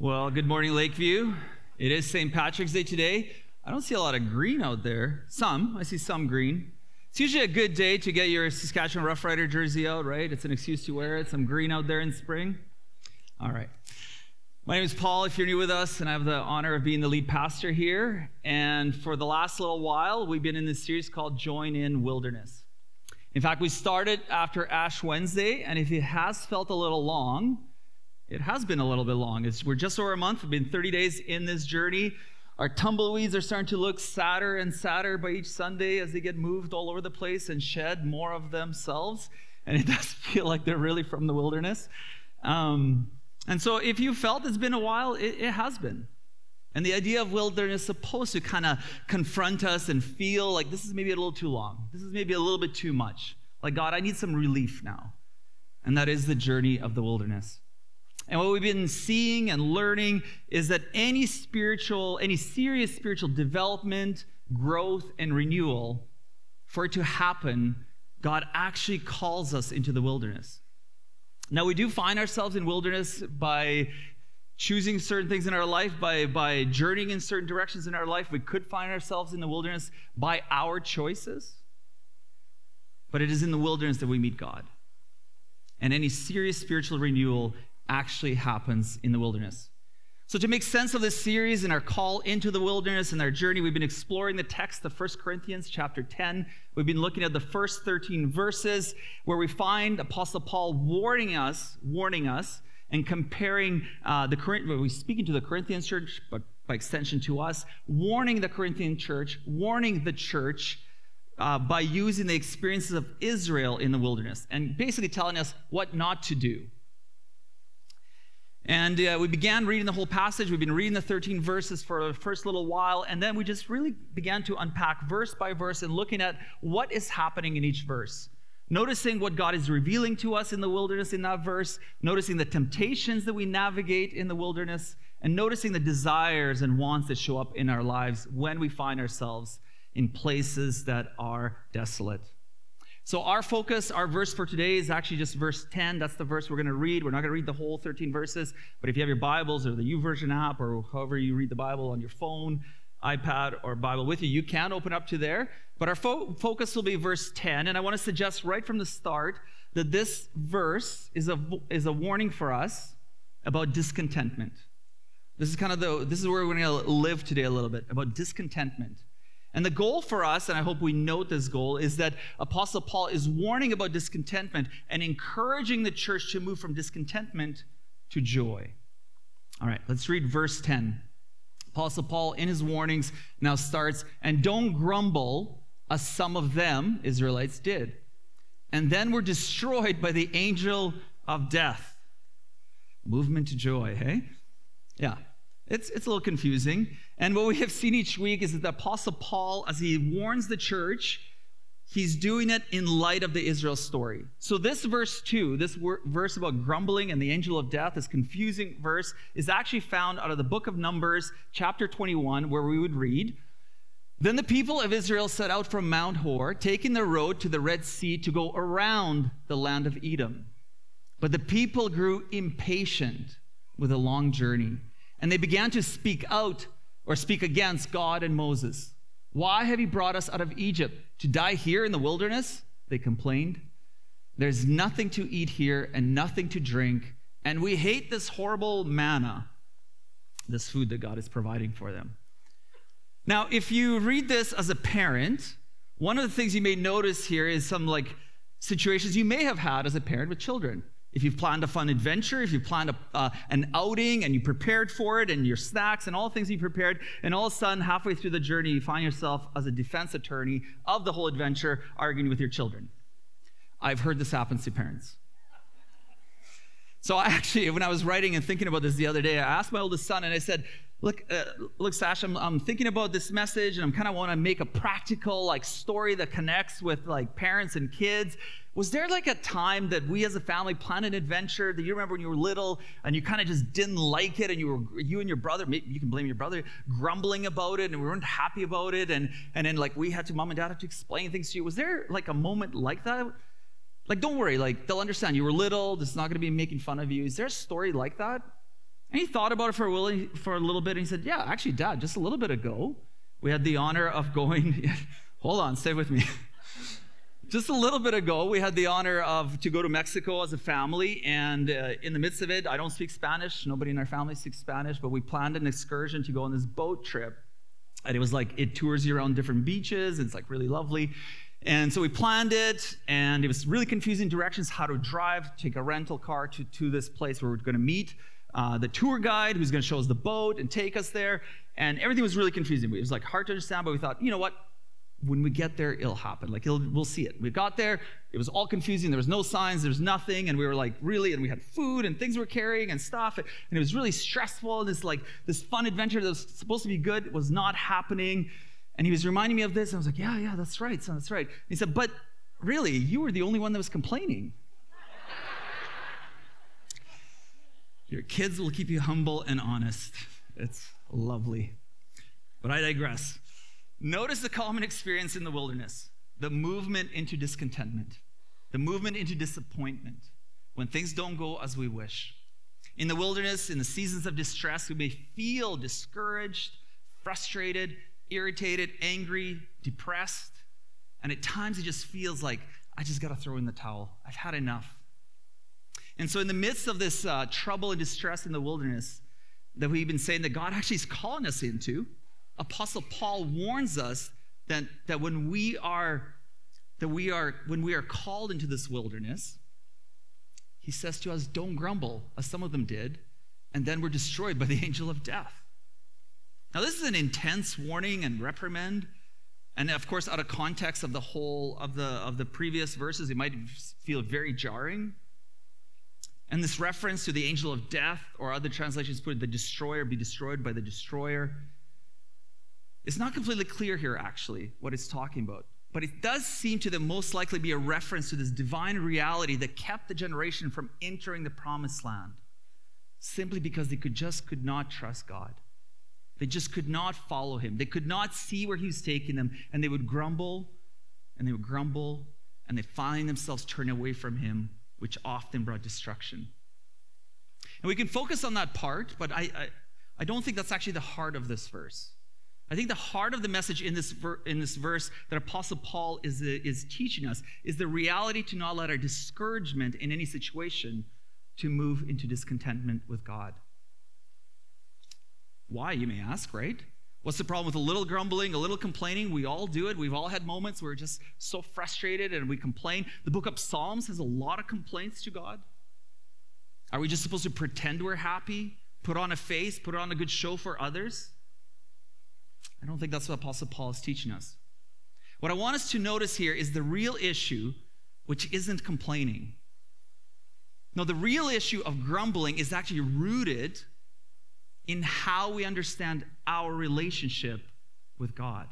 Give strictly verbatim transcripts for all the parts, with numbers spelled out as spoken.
Well, good morning, Lakeview. It is Saint Patrick's Day today. I don't see a lot of green out there. Some. I see some green. It's usually a good day to get your Saskatchewan Rough Rider jersey out, right? It's an excuse to wear it. Some green out there in spring. All right. My name is Paul, if you're new with us, and I have the honor of being the lead pastor here. And for the last little while, we've been in this series called Join in Wilderness. In fact, we started after Ash Wednesday, and if it has felt a little long, it has been a little bit long. It's, we're just over a month. We've been thirty days in this journey. Our tumbleweeds are starting to look sadder and sadder by each Sunday as they get moved all over the place and shed more of themselves. And it does feel like they're really from the wilderness. Um, and so if you felt it's been a while, it, it has been. And the idea of wilderness is supposed to kind of confront us and feel like this is maybe a little too long. This is maybe a little bit too much. Like, God, I need some relief now. And that is the journey of the wilderness. And what we've been seeing and learning is that any spiritual, any serious spiritual development, growth, and renewal, for it to happen, God actually calls us into the wilderness. Now, we do find ourselves in wilderness by choosing certain things in our life, by, by journeying in certain directions in our life. We could find ourselves in the wilderness by our choices. But it is in the wilderness that we meet God. And any serious spiritual renewal actually happens in the wilderness. So to make sense of this series and our call into the wilderness and our journey, we've been exploring the text of First Corinthians chapter ten. We've been looking at the first thirteen verses where we find Apostle Paul warning us, warning us, and comparing uh, the Corinth, well, he's speaking to the Corinthian church, but by extension to us, warning the Corinthian church, warning the church uh, by using the experiences of Israel in the wilderness, and basically telling us what not to do. And uh, we began reading the whole passage. We've been reading the thirteen verses for the first little while, and then we just really began to unpack verse by verse and looking at what is happening in each verse. Noticing what God is revealing to us in the wilderness in that verse, noticing the temptations that we navigate in the wilderness, and noticing the desires and wants that show up in our lives when we find ourselves in places that are desolate. So our focus, our verse for today is actually just verse ten. That's the verse we're going to read. We're not going to read the whole thirteen verses, but if you have your Bibles or the YouVersion app or however you read the Bible on your phone, iPad, or Bible with you, you can open up to there. But our fo- focus will be verse ten, and I want to suggest right from the start that this verse is a, is a warning for us about discontentment. This is kind of the, this is where we're going to live today a little bit, about discontentment. And the goal for us, and I hope we note this goal, is that Apostle Paul is warning about discontentment and encouraging the church to move from discontentment to joy. All right, let's read verse ten. Apostle Paul, in his warnings, now starts, "And don't grumble, as some of them," Israelites, "did, and then were destroyed by the angel of death." Movement to joy, hey? Yeah. It's, it's a little confusing. And what we have seen each week is that the Apostle Paul, as he warns the church, he's doing it in light of the Israel story. So this verse two, this wor- verse about grumbling and the angel of death, this confusing verse, is actually found out of the book of Numbers, chapter twenty-one, where we would read, "Then the people of Israel set out from Mount Hor, taking the road to the Red Sea to go around the land of Edom. But the people grew impatient with a long journey. And they began to speak out or speak against God and Moses. 'Why have you brought us out of Egypt? To die here in the wilderness?' They complained. 'There's nothing to eat here and nothing to drink. And we hate this horrible manna,'" this food that God is providing for them. Now, if you read this as a parent, one of the things you may notice here is some like situations you may have had as a parent with children. If you've planned a fun adventure, if you've planned a, uh, an outing and you prepared for it and your snacks and all the things you prepared, and all of a sudden, halfway through the journey, you find yourself as a defense attorney of the whole adventure arguing with your children. I've heard this happen to parents. So I actually, when I was writing and thinking about this the other day, I asked my oldest son and I said, look, uh, look, Sash, I'm, I'm thinking about this message and I'm kind of want to make a practical like story that connects with like parents and kids. Was there like a time that we as a family planned an adventure that you remember when you were little and you kind of just didn't like it and you were, you and your brother, maybe you can blame your brother, grumbling about it and we weren't happy about it and, and then like we had to, mom and dad had to explain things to you. Was there like a moment like that? Like, don't worry, like they'll understand. You were little, this is not going to be making fun of you. Is there a story like that? And he thought about it for a, willing, for a little bit, and he said, yeah, actually, Dad, just a little bit ago, we had the honor of going, hold on, stay with me. Just a little bit ago, we had the honor of to go to Mexico as a family, and uh, in the midst of it, I don't speak Spanish. Nobody in our family speaks Spanish, but we planned an excursion to go on this boat trip, and it was like it tours you around different beaches. And it's like really lovely, and so we planned it, and it was really confusing directions how to drive, take a rental car to to this place where we're going to meet uh, the tour guide who's going to show us the boat and take us there, and everything was really confusing. It was like hard to understand, but we thought, you know what? When we get there, it'll happen. Like, it'll, we'll see it. We got there. It was all confusing. There was no signs. There was nothing. And we were like, really? And we had food and things we were carrying and stuff. And it was really stressful. And this, like, this fun adventure that was supposed to be good was not happening. And he was reminding me of this. And I was like, yeah, yeah, that's right, son, that's right. And he said, but really, you were the only one that was complaining. Your kids will keep you humble and honest. It's lovely. But I digress. Notice the common experience in the wilderness, the movement into discontentment, the movement into disappointment when things don't go as we wish. In the wilderness, in the seasons of distress, we may feel discouraged, frustrated, irritated, angry, depressed, and at times it just feels like, I just got to throw in the towel. I've had enough. And so in the midst of this uh, trouble and distress in the wilderness that we've been saying that God actually is calling us into, Apostle Paul warns us that, that when we are that we are when we are called into this wilderness, he says to us, don't grumble, as some of them did, and then we're destroyed by the angel of death. Now, this is an intense warning and reprimand, and of course, out of context of the whole of the of the previous verses, it might feel very jarring. And this reference to the angel of death, or other translations put the destroyer, be destroyed by the destroyer. It's not completely clear here, actually, what it's talking about. But it does seem to them most likely be a reference to this divine reality that kept the generation from entering the promised land, simply because they could just could not trust God. They just could not follow him. They could not see where he was taking them, and they would grumble, and they would grumble, and they find themselves turning away from him, which often brought destruction. And we can focus on that part, but I, I, I don't think that's actually the heart of this verse. I think the heart of the message in this, ver- in this verse that Apostle Paul is, uh, is teaching us is the reality to not let our discouragement in any situation to move into discontentment with God. Why, you may ask, right? What's the problem with a little grumbling, a little complaining? We all do it. We've all had moments where we're just so frustrated and we complain. The book of Psalms has a lot of complaints to God. Are we just supposed to pretend we're happy, put on a face, put on a good show for others? I don't think that's what Apostle Paul is teaching us. What I want us to notice here is the real issue, which isn't complaining. No, the real issue of grumbling is actually rooted in how we understand our relationship with God.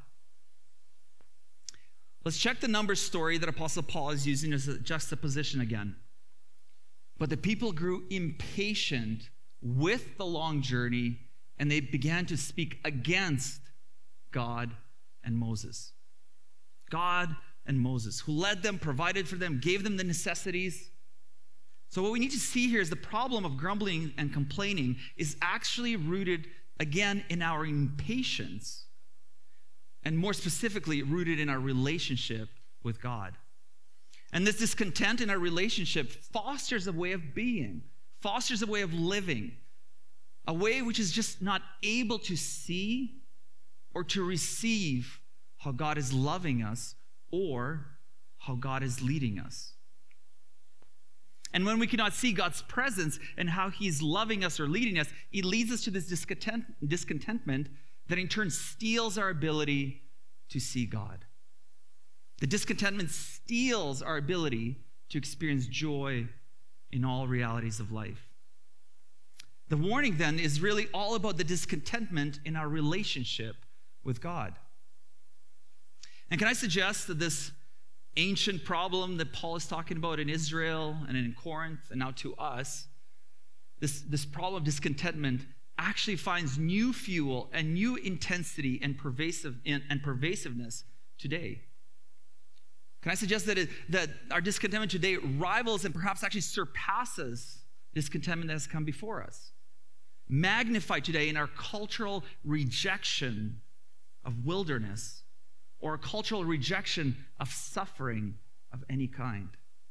Let's check the Numbers story that Apostle Paul is using as a juxtaposition again. But the people grew impatient with the long journey, and they began to speak against God and Moses. God and Moses, who led them, provided for them, gave them the necessities. So what we need to see here is the problem of grumbling and complaining is actually rooted, again, in our impatience, and more specifically, rooted in our relationship with God. And this discontent in our relationship fosters a way of being, fosters a way of living, a way which is just not able to see or to receive how God is loving us or how God is leading us. And when we cannot see God's presence and how he's loving us or leading us, it leads us to this discontent, discontentment that in turn steals our ability to see God. The discontentment steals our ability to experience joy in all realities of life. The warning then is really all about the discontentment in our relationship with God. And can I suggest that this ancient problem that Paul is talking about in Israel and in Corinth and now to us, this, this problem of discontentment actually finds new fuel and new intensity and, pervasive, and, and pervasiveness today. Can I suggest that, it, that our discontentment today rivals and perhaps actually surpasses discontentment that has come before us? magnified today in our cultural rejection of wilderness or a cultural rejection of suffering of any kind.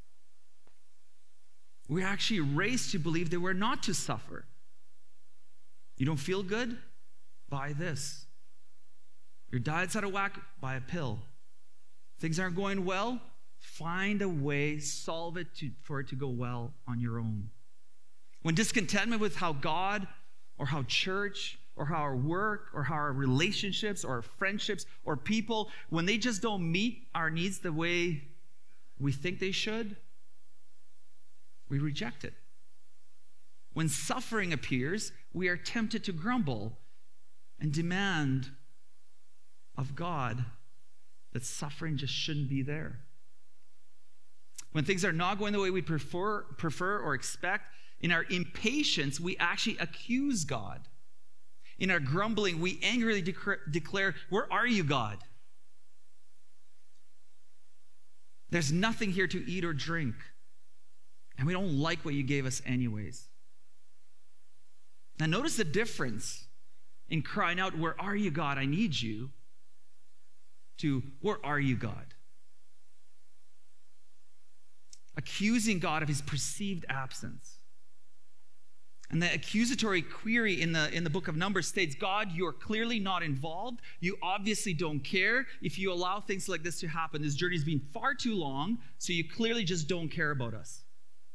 We're actually raised to believe that we're not to suffer. You don't feel good? Buy this. Your diet's out of whack? Buy a pill. Things aren't going well? Find a way, solve it to, for it to go well on your own. When discontentment with how God or how church or how our work or how our relationships or our friendships or people, when they just don't meet our needs the way we think they should, we reject it. When suffering appears, we are tempted to grumble and demand of God that suffering just shouldn't be there. When things are not going the way we prefer, prefer or expect, in our impatience, we actually accuse God. In our grumbling, we angrily dec- declare, "Where are you, God? There's nothing here to eat or drink, and we don't like what you gave us anyways." Now notice the difference in crying out, "Where are you, God? I need you," to "Where are you, God?" Accusing God of his perceived absence. And the accusatory query in the, in the book of Numbers states, "God, you're clearly not involved. You obviously don't care. If you allow things like this to happen, this journey's been far too long, so you clearly just don't care about us."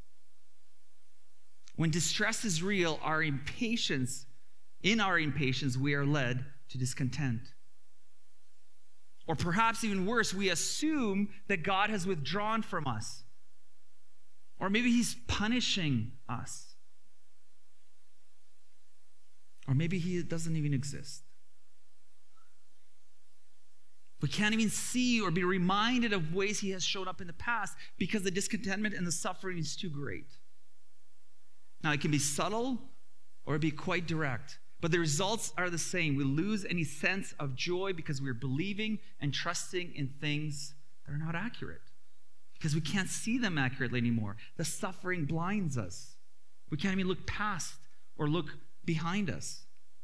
When distress is real, our impatience, in our impatience, we are led to discontent. Or perhaps even worse, we assume that God has withdrawn from us. Or maybe he's punishing us. Or maybe he doesn't even exist. We can't even see or be reminded of ways he has shown up in the past because the discontentment and the suffering is too great. Now, it can be subtle or it be quite direct, but the results are the same. We lose any sense of joy because we're believing and trusting in things that are not accurate, because we can't see them accurately anymore. The suffering blinds us. We can't even look past or look behind us.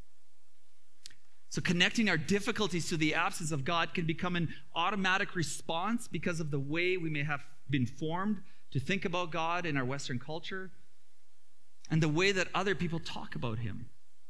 So connecting our difficulties to the absence of God can become an automatic response because of the way we may have been formed to think about God in our Western culture and the way that other people talk about him.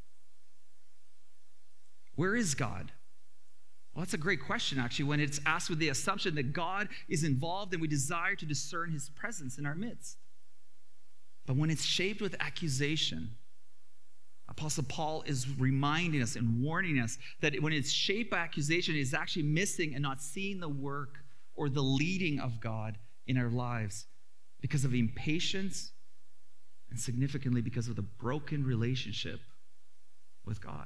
Where is God? Well, that's a great question, actually, when it's asked with the assumption that God is involved and we desire to discern his presence in our midst. But when it's shaped with accusation, Apostle Paul is reminding us and warning us that when it's shaped by accusation, it's actually missing and not seeing the work or the leading of God in our lives because of impatience and significantly because of the broken relationship with God.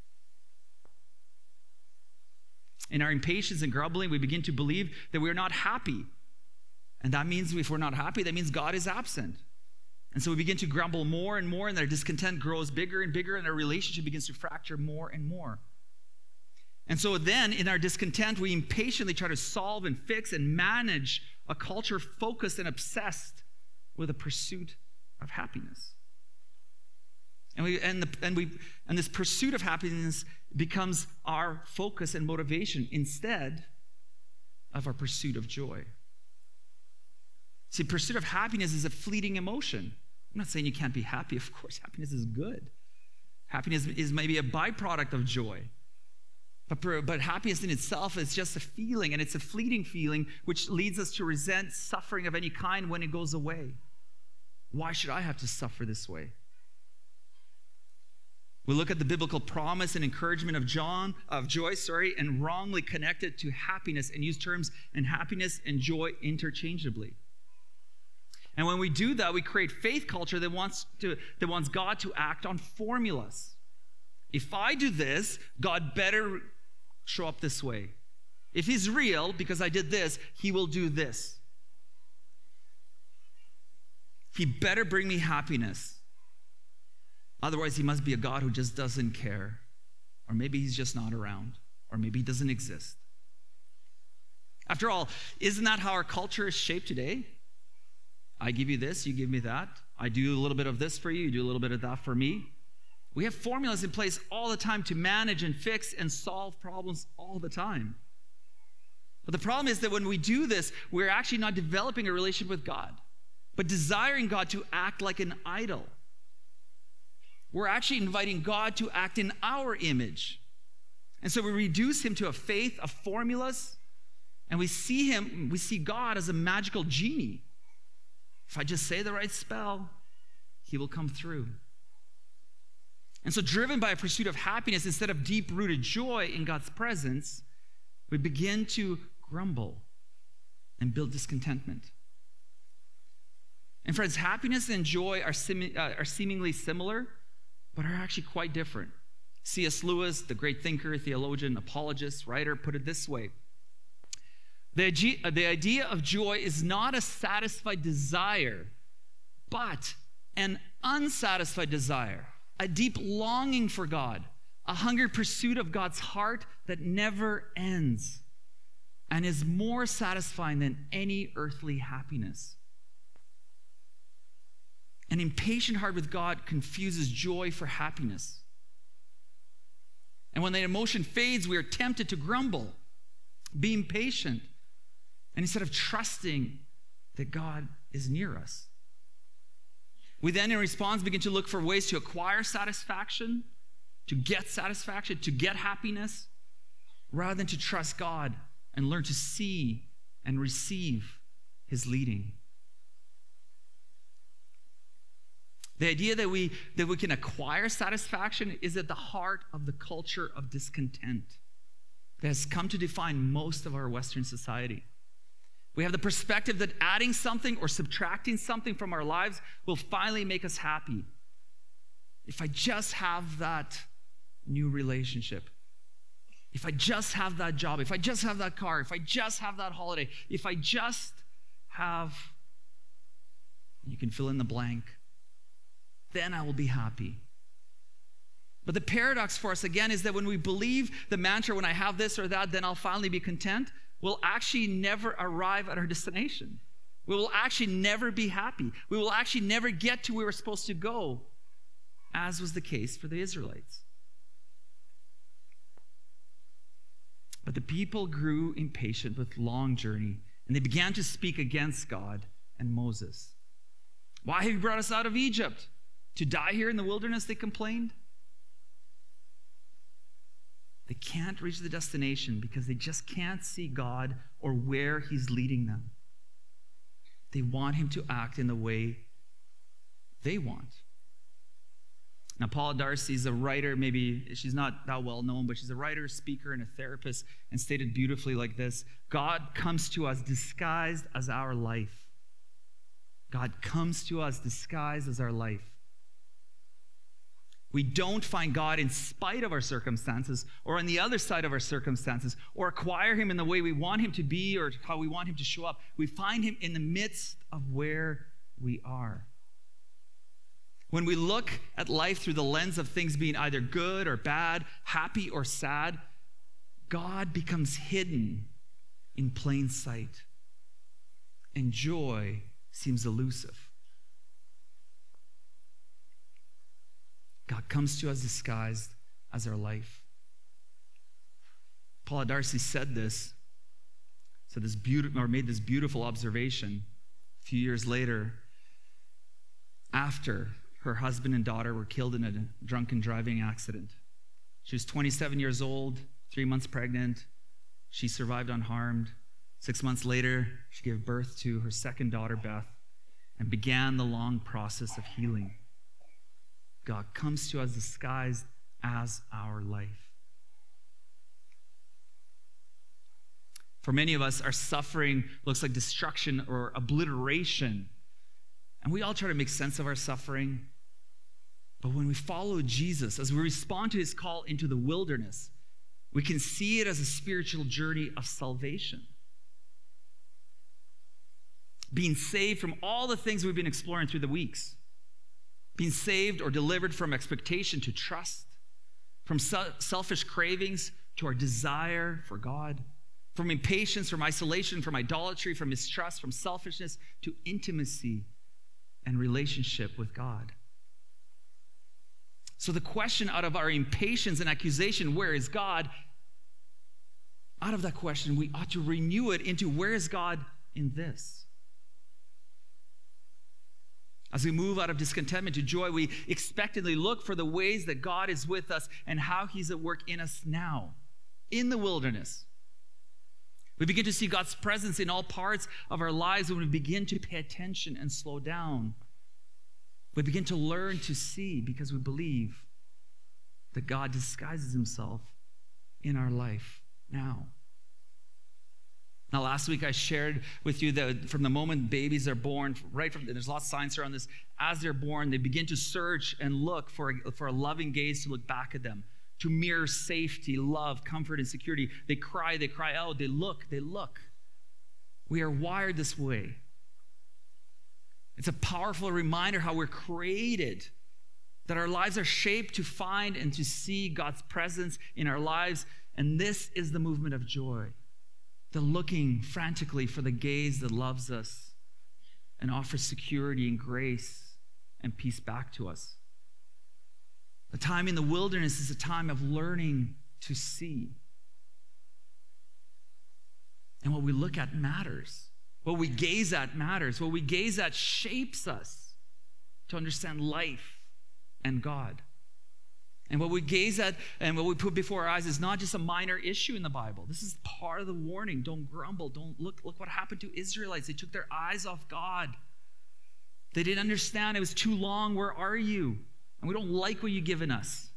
In our impatience and grumbling, we begin to believe that we're not happy. And that means if we're not happy, that means God is absent. And so we begin to grumble more and more, and our discontent grows bigger and bigger, and our relationship begins to fracture more and more. And so then, in our discontent, we impatiently try to solve and fix and manage a culture focused and obsessed with a pursuit of happiness. And we and the and we and this pursuit of happiness becomes our focus and motivation instead of our pursuit of joy. See, pursuit of happiness is a fleeting emotion. I'm not saying you can't be happy. Of course, happiness is good. Happiness is maybe a byproduct of joy. But, but happiness in itself is just a feeling, and it's a fleeting feeling which leads us to resent suffering of any kind when it goes away. Why should I have to suffer this way? We look at the biblical promise and encouragement of John, of joy, sorry, and wrongly connect it to happiness and use terms and happiness and joy interchangeably. And when we do that, we create faith culture that wants to that wants God to act on formulas. If I do this, God better show up this way. If he's real, because I did this, he will do this. He better bring me happiness. Otherwise, he must be a God who just doesn't care. Or maybe he's just not around. Or maybe he doesn't exist. After all, isn't that how our culture is shaped today? I give you this, you give me that. I do a little bit of this for you, you do a little bit of that for me. We have formulas in place all the time to manage and fix and solve problems all the time. But the problem is that when we do this, we're actually not developing a relationship with God, but desiring God to act like an idol. We're actually inviting God to act in our image. And so we reduce him to a faith of formulas, and we see him, we see God as a magical genie. If I just say the right spell, he will come through. And so, driven by a pursuit of happiness instead of deep-rooted joy in God's presence, we begin to grumble and build discontentment. And friends, happiness and joy are, sim- uh, are seemingly similar, but are actually quite different. C S Lewis, the great thinker, theologian, apologist, writer, put it this way. The idea, the idea of joy is not a satisfied desire, but an unsatisfied desire, a deep longing for God, a hungry pursuit of God's heart that never ends and is more satisfying than any earthly happiness. An impatient heart with God confuses joy for happiness. And when that emotion fades, we are tempted to grumble, be impatient, and instead of trusting that God is near us. We then, in response, begin to look for ways to acquire satisfaction, to get satisfaction, to get happiness, rather than to trust God and learn to see and receive his leading. The idea that we, that we can acquire satisfaction is at the heart of the culture of discontent that has come to define most of our Western society. We have the perspective that adding something or subtracting something from our lives will finally make us happy. If I just have that new relationship, if I just have that job, if I just have that car, if I just have that holiday, if I just have, you can fill in the blank, then I will be happy. But the paradox for us, again, is that when we believe the mantra, when I have this or that, then I'll finally be content, we'll actually never arrive at our destination. We will actually never be happy. We will actually never get to where we're supposed to go, as was the case for the Israelites. But the people grew impatient with long journey, and they began to speak against God and Moses. Why have you brought us out of Egypt? To die here in the wilderness, they complained. They can't reach the destination because they just can't see God or where he's leading them. They want him to act in the way they want. Now, Paula Darcy is a writer, maybe she's not that well known, but she's a writer, speaker, and a therapist, and stated beautifully like this: God comes to us disguised as our life. God comes to us disguised as our life. We don't find God in spite of our circumstances or on the other side of our circumstances or acquire him in the way we want him to be or how we want him to show up. We find him in the midst of where we are. When we look at life through the lens of things being either good or bad, happy or sad, God becomes hidden in plain sight, and joy seems elusive. God comes to us disguised as our life. Paula Darcy said this, said this beautiful, or made this beautiful observation a few years later, after her husband and daughter were killed in a drunken driving accident. She was twenty-seven years old, three months pregnant. She survived unharmed. Six months later, she gave birth to her second daughter, Beth, and began the long process of healing. God comes to us disguised as our life. For many of us, our suffering looks like destruction or obliteration. And we all try to make sense of our suffering. But when we follow Jesus, as we respond to his call into the wilderness, we can see it as a spiritual journey of salvation. Being saved from all the things we've been exploring through the weeks. Being saved or delivered from expectation to trust, from selfish cravings to our desire for God, from impatience, from isolation, from idolatry, from mistrust, from selfishness to intimacy and relationship with God. So the question out of our impatience and accusation, where is God? Out of that question, we ought to renew it into, where is God in this? As we move out of discontentment to joy, we expectantly look for the ways that God is with us and how he's at work in us now, in the wilderness. We begin to see God's presence in all parts of our lives when we begin to pay attention and slow down. We begin to learn to see because we believe that God disguises himself in our life now. Now, last week I shared with you that from the moment babies are born, right from, there's lots of science around this, as they're born, they begin to search and look for a, for a loving gaze to look back at them, to mirror safety, love, comfort, and security. They cry, they cry out, they look, they look. We are wired this way. It's a powerful reminder how we're created, that our lives are shaped to find and to see God's presence in our lives. And this is the movement of joy, the looking frantically for the gaze that loves us and offers security and grace and peace back to us. The time in the wilderness is a time of learning to see. And what we look at matters. What we gaze at matters. What we gaze at shapes us to understand life and God. And what we gaze at and what we put before our eyes is not just a minor issue in the Bible. This is part of the warning. Don't grumble. Don't look. Look what happened to Israelites. They took their eyes off God. They didn't understand. It was too long. Where are you? And we don't like what you've given us.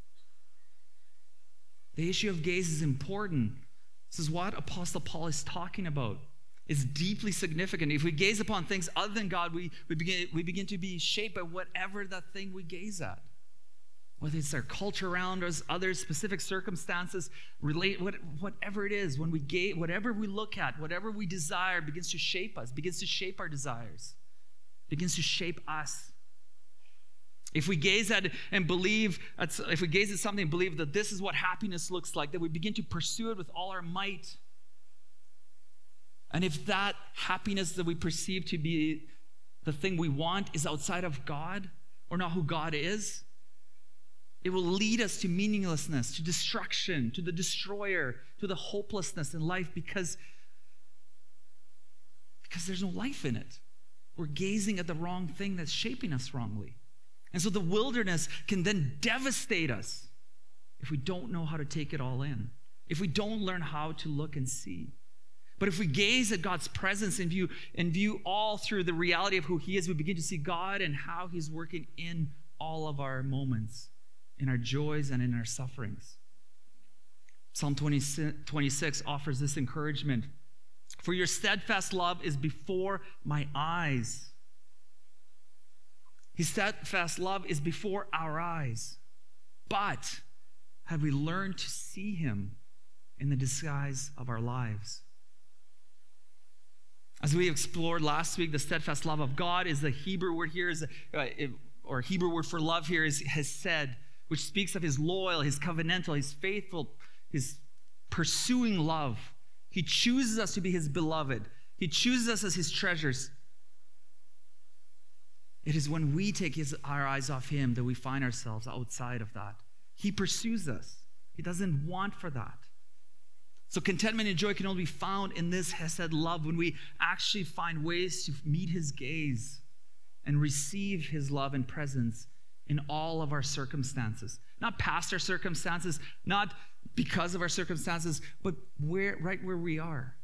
The issue of gaze is important. This is what Apostle Paul is talking about. It's deeply significant. If we gaze upon things other than God, we, we, begin, we begin to be shaped by whatever that thing we gaze at. Whether it's our culture around us, other specific circumstances, relate, what, whatever it is, when we gaze, whatever we look at, whatever we desire begins to shape us, begins to shape our desires, begins to shape us. If we gaze at and believe, at, if we gaze at something and believe that this is what happiness looks like, that we begin to pursue it with all our might. And if that happiness that we perceive to be the thing we want is outside of God, or not who God is, it will lead us to meaninglessness, to destruction, to the destroyer, to the hopelessness in life because, because there's no life in it. We're gazing at the wrong thing that's shaping us wrongly. And so the wilderness can then devastate us if we don't know how to take it all in, if we don't learn how to look and see. But if we gaze at God's presence and view, and view all through the reality of who he is, we begin to see God and how he's working in all of our moments, in our joys and in our sufferings. Psalm twenty-six offers this encouragement. For your steadfast love is before my eyes. His steadfast love is before our eyes. But have we learned to see him in the disguise of our lives? As we explored last week, the steadfast love of God is the Hebrew word here, is uh, or Hebrew word for love here is hesed, which speaks of his loyal, his covenantal, his faithful, his pursuing love. He chooses us to be his beloved. He chooses us as his treasures. It is when we take his, our eyes off him that we find ourselves outside of that. He pursues us. He doesn't want for that. So contentment and joy can only be found in this hesed love when we actually find ways to meet his gaze and receive his love and presence in all of our circumstances. Not past our circumstances, not because of our circumstances, but where, right where we are.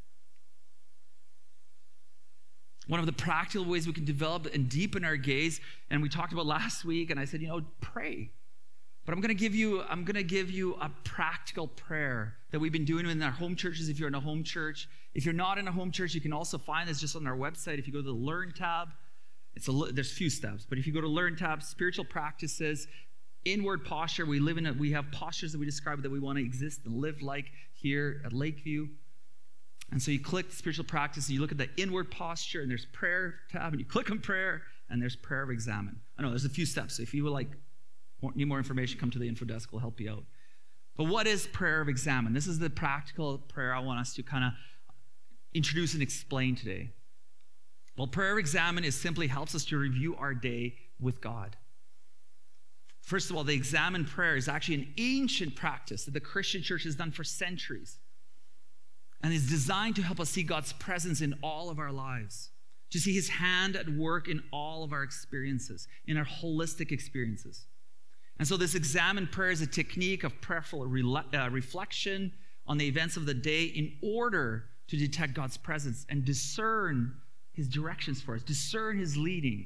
One of the practical ways we can develop and deepen our gaze, and we talked about last week, and I said, you know, pray. But I'm going to give you, I'm going to give you a practical prayer that we've been doing in our home churches if you're in a home church. If you're not in a home church, you can also find this just on our website. If you go to the Learn tab, it's a, there's a few steps, but if you go to Learn tab, spiritual practices, inward posture, we live in a, we have postures that we describe that we want to exist and live like here at Lakeview. And so you click spiritual practice, and you look at the inward posture, and there's prayer tab, and you click on prayer, and there's prayer of examine. I know there's a few steps, so if you would like need more information, come to the info desk, we'll help you out. But what is prayer of examine? This is the practical prayer I want us to kind of introduce and explain today. Well, prayer of examine is simply helps us to review our day with God. First of all, the examine prayer is actually an ancient practice that the Christian church has done for centuries. And is designed to help us see God's presence in all of our lives, to see his hand at work in all of our experiences, in our holistic experiences. And so this examine prayer is a technique of prayerful uh, reflection on the events of the day in order to detect God's presence and discern his directions for us, discern his leading,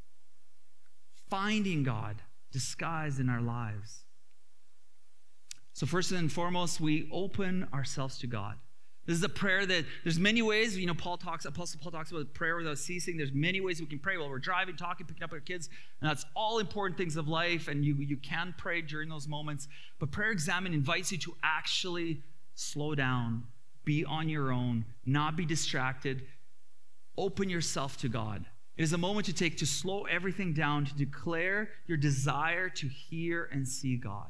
finding God disguised in our lives. So first and foremost, we open ourselves to God. This is a prayer that there's many ways, you know, Paul talks, Apostle Paul talks about prayer without ceasing. There's many ways we can pray while we're driving, talking, picking up our kids. And that's all important things of life. And you, you can pray during those moments. But prayer examine invites you to actually slow down, be on your own, not be distracted. Open yourself to God. It is a moment to take to slow everything down, to declare your desire to hear and see God.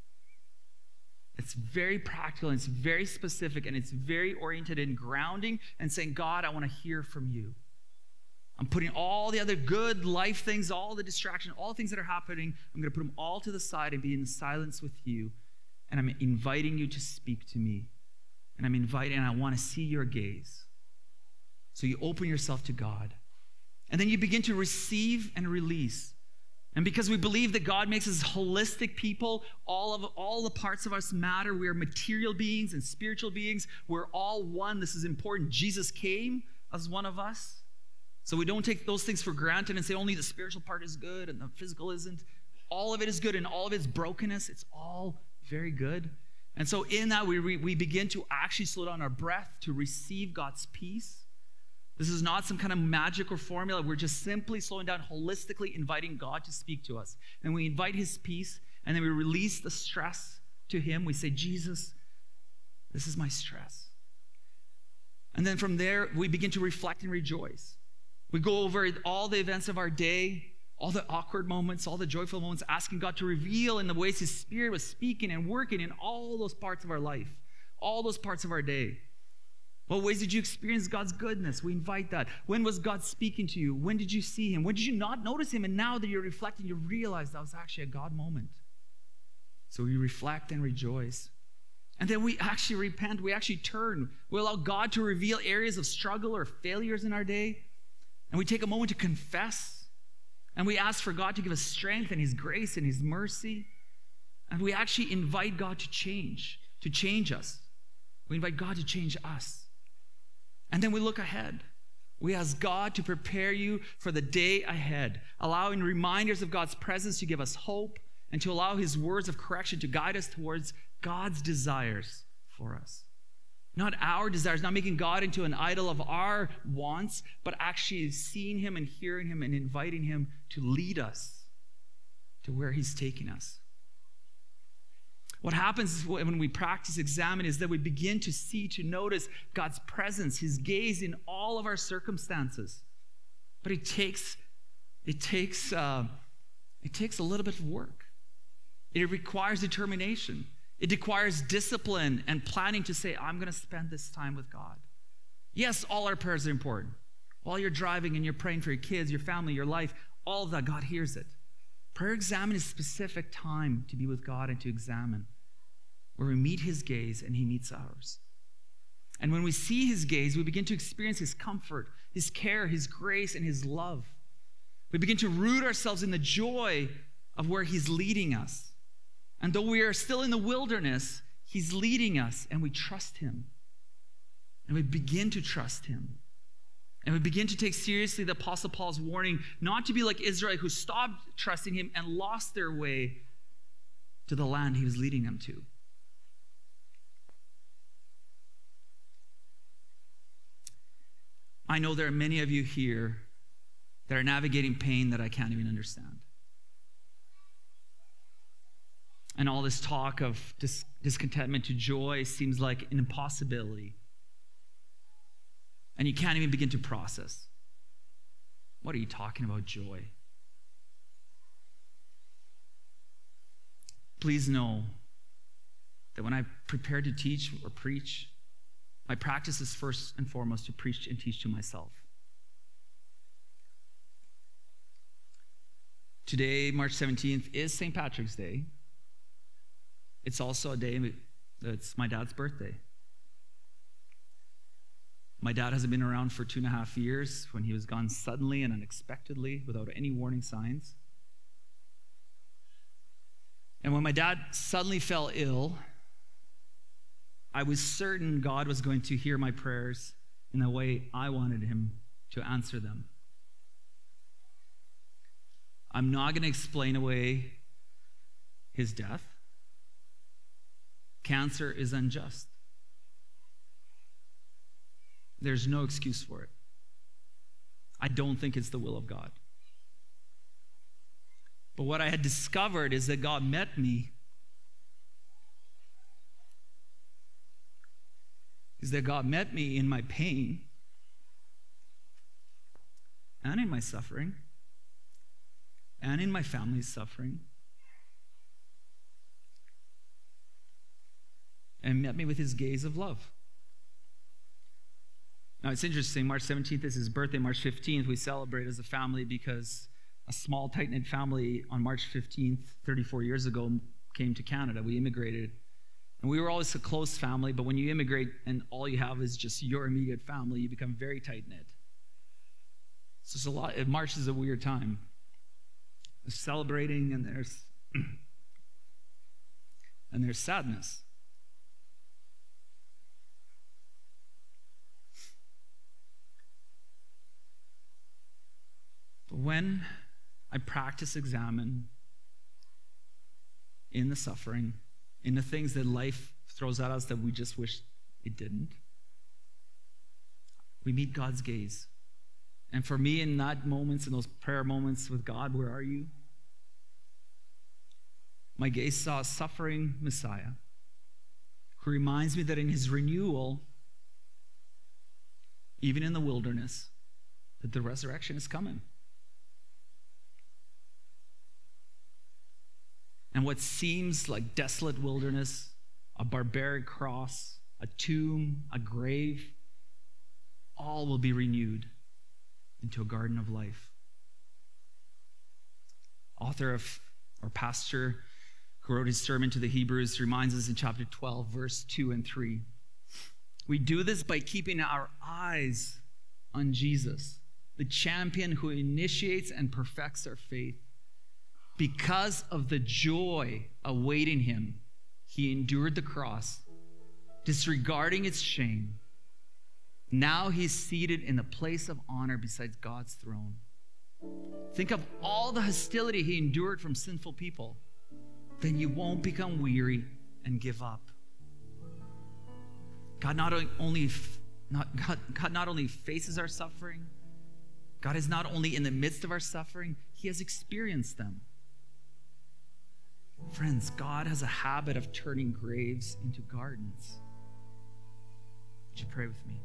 It's very practical, and it's very specific, and it's very oriented in grounding and saying, God, I want to hear from you. I'm putting all the other good life things, all the distraction, all the things that are happening, I'm going to put them all to the side and be in silence with you. And I'm inviting you to speak to me. And I'm inviting, and I want to see your gaze. So you open yourself to God. And then you begin to receive and release. And because we believe that God makes us holistic people, all of all the parts of us matter. We are material beings and spiritual beings. We're all one. This is important. Jesus came as one of us. So we don't take those things for granted and say only the spiritual part is good and the physical isn't. All of it is good, and all of its brokenness, it's all very good. And so in that, we, we begin to actually slow down our breath to receive God's peace. This is not some kind of magic or formula. We're just simply slowing down, holistically inviting God to speak to us. And we invite his peace, and then we release the stress to him. We say, Jesus, this is my stress. And then from there, we begin to reflect and rejoice. We go over all the events of our day, all the awkward moments, all the joyful moments, asking God to reveal in the ways his Spirit was speaking and working in all those parts of our life, all those parts of our day. What ways did you experience God's goodness? We invite that. When was God speaking to you? When did you see him? When did you not notice him? And now that you're reflecting, you realize that was actually a God moment. So we reflect and rejoice. And then we actually repent. We actually turn. We allow God to reveal areas of struggle or failures in our day. And we take a moment to confess. And we ask for God to give us strength and his grace and his mercy. And we actually invite God to change, to change us. We invite God to change us. And then we look ahead. We ask God to prepare you for the day ahead, allowing reminders of God's presence to give us hope and to allow his words of correction to guide us towards God's desires for us. Not our desires, not making God into an idol of our wants, but actually seeing him and hearing him and inviting him to lead us to where he's taking us. What happens when we practice examine is that we begin to see, to notice God's presence, his gaze in all of our circumstances. But it takes, it takes, uh, it takes a little bit of work. It requires determination. It requires discipline and planning to say, I'm going to spend this time with God. Yes, all our prayers are important. While you're driving and you're praying for your kids, your family, your life, all of that, God hears it. Prayer examine is specific time to be with God and to examine, where we meet his gaze and he meets ours. And when we see his gaze, we begin to experience his comfort, his care, his grace, and his love. We begin to root ourselves in the joy of where he's leading us. And though we are still in the wilderness, he's leading us, and we trust him. And we begin to trust him. And we begin to take seriously the Apostle Paul's warning not to be like Israel, who stopped trusting him and lost their way to the land he was leading them to. I know there are many of you here that are navigating pain that I can't even understand. And all this talk of dis- discontentment to joy seems like an impossibility. And you can't even begin to process. What are you talking about, joy? Please know that when I prepare to teach or preach, my practice is first and foremost to preach and teach to myself. Today, March seventeenth, is Saint Patrick's Day. It's also a day, it's my dad's birthday. My dad hasn't been around for two and a half years when he was gone suddenly and unexpectedly without any warning signs. And when my dad suddenly fell ill, I was certain God was going to hear my prayers in the way I wanted him to answer them. I'm not going to explain away his death. Cancer is unjust. There's no excuse for it. I don't think it's the will of God. But what I had discovered is that God met me. Is that God met me in my pain and in my suffering and in my family's suffering, and met me with his gaze of love. Now, it's interesting. March seventeenth is his birthday. March fifteenth, we celebrate as a family because a small, tight-knit family on March fifteenth, thirty-four years ago, came to Canada. We immigrated. And we were always a close family, but when you immigrate and all you have is just your immediate family, you become very tight-knit. So it's a lot. March is a weird time. There's celebrating, and there's and there's sadness. But when I practice examine in the suffering, in the things that life throws at us that we just wish it didn't, we meet God's gaze. And for me, in that moments, in those prayer moments with God, where are you? My gaze saw a suffering Messiah who reminds me that in his renewal, even in the wilderness, that the resurrection is coming. And what seems like desolate wilderness, a barbaric cross, a tomb, a grave, all will be renewed into a garden of life. Author of, or pastor who wrote his sermon to the Hebrews reminds us in chapter twelve, verse two and three. We do this by keeping our eyes on Jesus, the champion who initiates and perfects our faith. Because of the joy awaiting him, he endured the cross, disregarding its shame. Now he's seated in the place of honor beside God's throne. Think of all the hostility he endured from sinful people. Then you won't become weary and give up. God not only, not, God, God not only faces our suffering, God is not only in the midst of our suffering, he has experienced them. Friends, God has a habit of turning graves into gardens. Would you pray with me?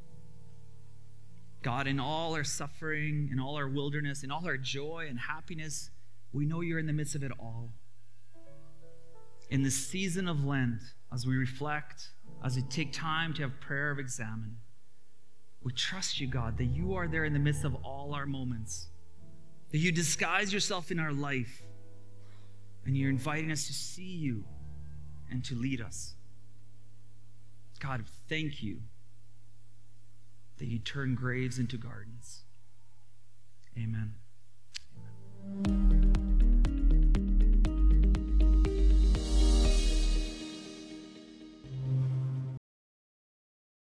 God, in all our suffering, in all our wilderness, in all our joy and happiness, we know you're in the midst of it all. In the season of Lent, as we reflect, as we take time to have prayer of examine, we trust you, God, that you are there in the midst of all our moments, that you disguise yourself in our life, and you're inviting us to see you and to lead us. God, thank you that you turn graves into gardens. Amen.